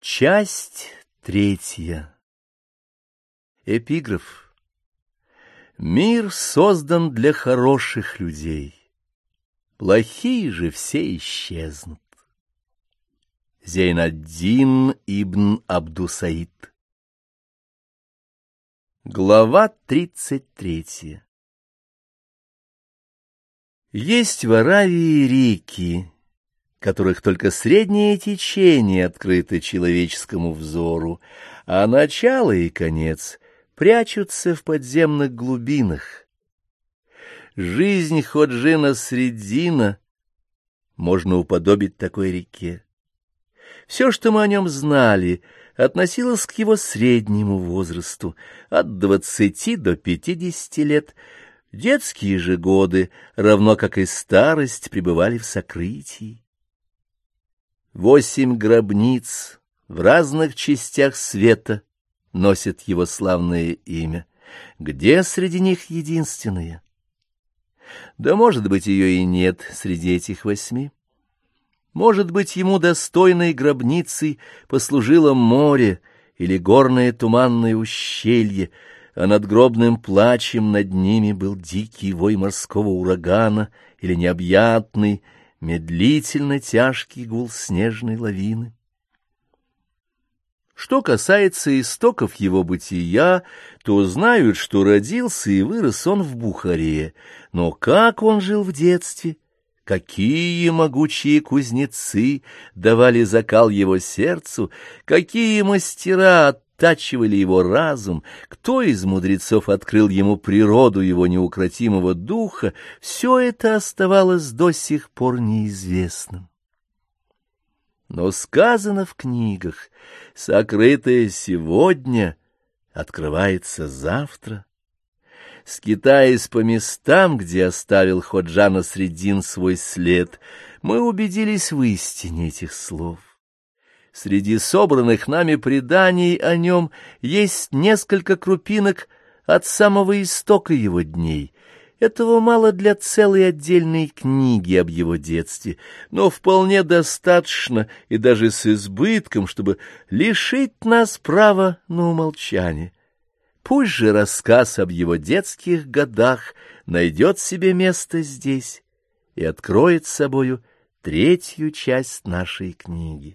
Часть третья. Эпиграф. Мир создан для хороших людей, плохие же все исчезнут. Зейнаддин ибн Абдусаид. Глава 33. Есть в Аравии реки, которых только среднее течение открыто человеческому взору, а начало и конец прячутся в подземных глубинах. Жизнь Ходжи Насреддина можно уподобить такой реке. Все, что мы о нем знали, относилось к его среднему возрасту, от 20 до 50 лет. Детские же годы, равно как и старость, пребывали в сокрытии. 8 гробниц в разных частях света носят его славное имя. Где среди них единственная? Да, может быть, ее и нет среди этих 8. Может быть, ему достойной гробницей послужило море или горное туманное ущелье, а надгробным плачем над ними был дикий вой морского урагана или необъятный, медлительно тяжкий гул снежной лавины. Что касается истоков его бытия, то знают, что родился и вырос он в Бухаре, но как он жил в детстве, какие могучие кузнецы давали закал его сердцу, какие мастера оттачивали его разум, кто из мудрецов открыл ему природу его неукротимого духа, все это оставалось до сих пор неизвестным. Но сказано в книгах, сокрытое сегодня открывается завтра. Скитаясь по местам, где оставил Ходжа Насреддин свой след, мы убедились в истине этих слов. Среди собранных нами преданий о нем есть несколько крупинок от самого истока его дней. Этого мало для целой отдельной книги об его детстве, но вполне достаточно и даже с избытком, чтобы лишить нас права на умолчание. Пусть же рассказ об его детских годах найдет себе место здесь и откроет собою третью часть нашей книги.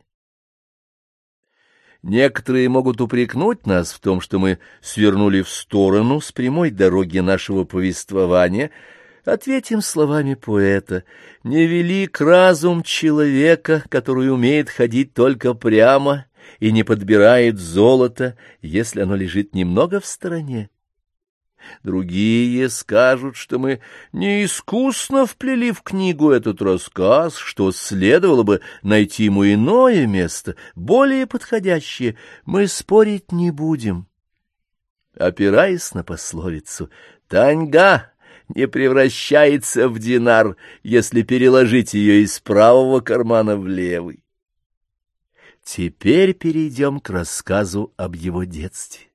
Некоторые могут упрекнуть нас в том, что мы свернули в сторону с прямой дороги нашего повествования. Ответим словами поэта: «Невелик разум человека, который умеет ходить только прямо и не подбирает золото, если оно лежит немного в стороне». Другие скажут, что мы неискусно вплели в книгу этот рассказ, что следовало бы найти ему иное место, более подходящее. Мы спорить не будем. Опираясь на пословицу, «Таньга не превращается в динар, если переложить ее из правого кармана в левый». Теперь перейдем к рассказу об его детстве.